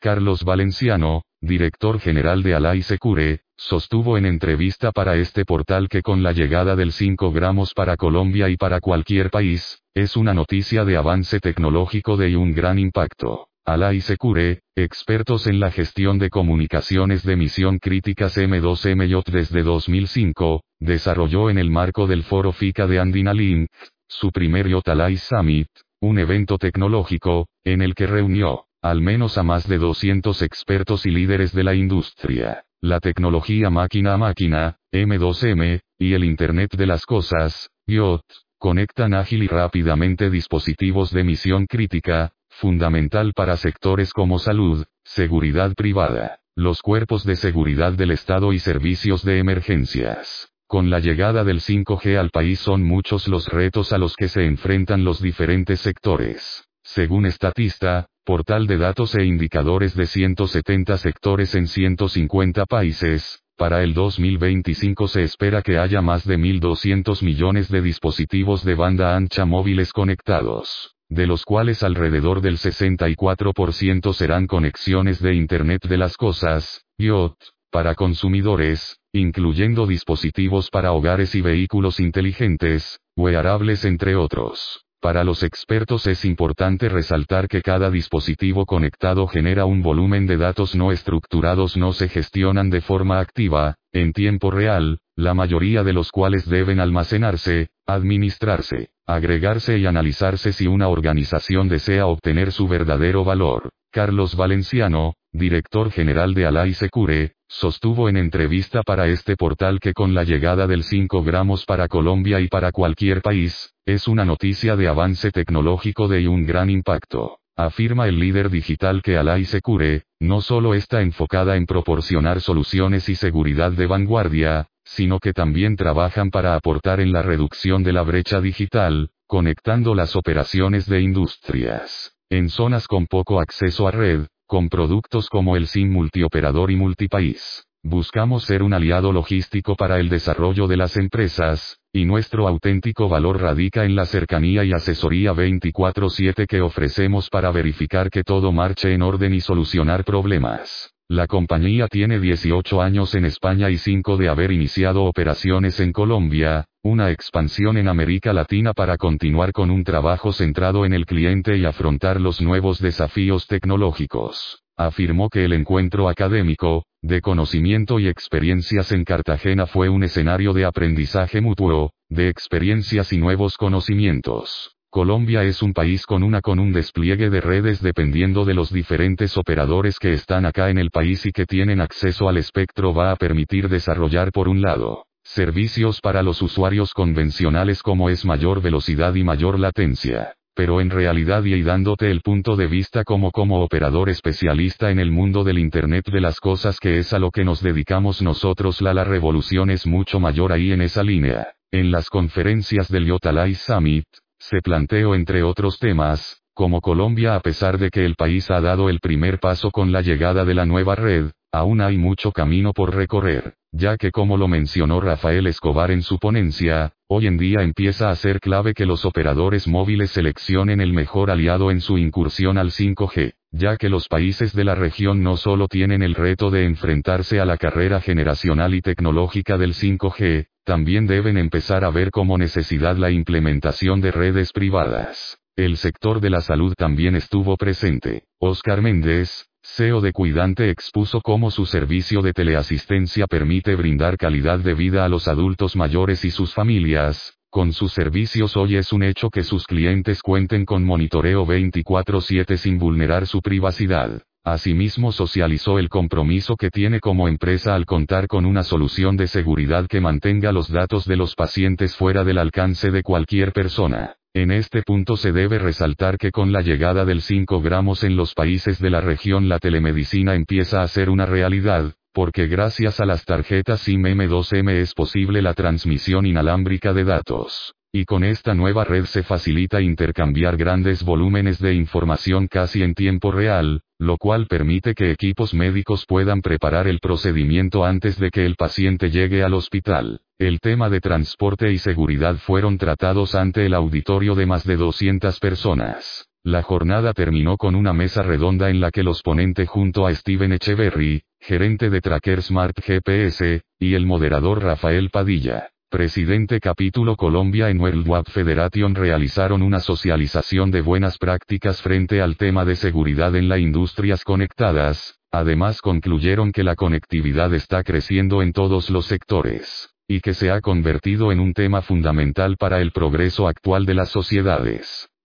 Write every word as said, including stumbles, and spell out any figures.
Carlos Valenciano, director general de Alai Secure, sostuvo en entrevista para este portal que con la llegada del cinco gramos para Colombia y para cualquier país, es una noticia de avance tecnológico de un gran impacto. Alai Secure, expertos en la gestión de comunicaciones de misión críticas M dos M Y desde dos mil cinco, desarrolló en el marco del foro FICA de Andina Link, su primer Y O T Alai Summit, un evento tecnológico, en el que reunió, al menos a más de doscientos expertos y líderes de la industria, la tecnología máquina a máquina, M dos M, y el Internet de las Cosas, I O T, conectan ágil y rápidamente dispositivos de misión crítica, fundamental para sectores como salud, seguridad privada, los cuerpos de seguridad del Estado y servicios de emergencias. Con la llegada del cinco G al país son muchos los retos a los que se enfrentan los diferentes sectores. Según Statista, portal de datos e indicadores de ciento setenta sectores en ciento cincuenta países, para el dos mil veinticinco se espera que haya más de mil doscientos millones de dispositivos de banda ancha móviles conectados, de los cuales alrededor del sesenta y cuatro por ciento serán conexiones de Internet de las Cosas, I O T, para consumidores, incluyendo dispositivos para hogares y vehículos inteligentes, wearables entre otros. Para los expertos es importante resaltar que cada dispositivo conectado genera un volumen de datos no estructurados no se gestionan de forma activa, en tiempo real, la mayoría de los cuales deben almacenarse, administrarse, agregarse y analizarse si una organización desea obtener su verdadero valor. Carlos Valenciano, director general de Alai Secure, sostuvo en entrevista para este portal que con la llegada del cinco gramos para Colombia y para cualquier país, es una noticia de avance tecnológico de un gran impacto. Afirma el líder digital que Alai Secure, no solo está enfocada en proporcionar soluciones y seguridad de vanguardia, sino que también trabajan para aportar en la reducción de la brecha digital, conectando las operaciones de industrias, en zonas con poco acceso a red, con productos como el SIM multioperador y multipaís. Buscamos ser un aliado logístico para el desarrollo de las empresas, y nuestro auténtico valor radica en la cercanía y asesoría veinticuatro siete que ofrecemos para verificar que todo marche en orden y solucionar problemas. La compañía tiene dieciocho años en España y cinco de haber iniciado operaciones en Colombia, una expansión en América Latina para continuar con un trabajo centrado en el cliente y afrontar los nuevos desafíos tecnológicos. Afirmó que el encuentro académico, de conocimiento y experiencias en Cartagena fue un escenario de aprendizaje mutuo, de experiencias y nuevos conocimientos. Colombia es un país con una con un despliegue de redes dependiendo de los diferentes operadores que están acá en el país y que tienen acceso al espectro va a permitir desarrollar por un lado, servicios para los usuarios convencionales como es mayor velocidad y mayor latencia. Pero en realidad y dándote el punto de vista como como operador especialista en el mundo del Internet de las Cosas que es a lo que nos dedicamos nosotros la la revolución es mucho mayor ahí en esa línea. En las conferencias del Y O T Alai Summit, se planteó entre otros temas, como Colombia a pesar de que el país ha dado el primer paso con la llegada de la nueva red, aún hay mucho camino por recorrer, ya que como lo mencionó Rafael Escobar en su ponencia, hoy en día empieza a ser clave que los operadores móviles seleccionen el mejor aliado en su incursión al cinco G, ya que los países de la región no solo tienen el reto de enfrentarse a la carrera generacional y tecnológica del cinco G, también deben empezar a ver como necesidad la implementación de redes privadas. El sector de la salud también estuvo presente. Óscar Méndez, C E O de Cuidante expuso cómo su servicio de teleasistencia permite brindar calidad de vida a los adultos mayores y sus familias. Con sus servicios hoy es un hecho que sus clientes cuenten con monitoreo veinticuatro siete sin vulnerar su privacidad. Asimismo socializó el compromiso que tiene como empresa al contar con una solución de seguridad que mantenga los datos de los pacientes fuera del alcance de cualquier persona. En este punto se debe resaltar que con la llegada del cinco gramos en los países de la región la telemedicina empieza a ser una realidad, porque gracias a las tarjetas SIM M dos M es posible la transmisión inalámbrica de datos. Y con esta nueva red se facilita intercambiar grandes volúmenes de información casi en tiempo real, lo cual permite que equipos médicos puedan preparar el procedimiento antes de que el paciente llegue al hospital. El tema de transporte y seguridad fueron tratados ante el auditorio de más de doscientas personas. La jornada terminó con una mesa redonda en la que los ponentes junto a Steven Echeverry, gerente de Tracker Smart G P S, y el moderador Rafael Padilla, presidente capítulo Colombia en World Web Federation, realizaron una socialización de buenas prácticas frente al tema de seguridad en las industrias conectadas. Además concluyeron que la conectividad está creciendo en todos los sectores, y que se ha convertido en un tema fundamental para el progreso actual de las sociedades.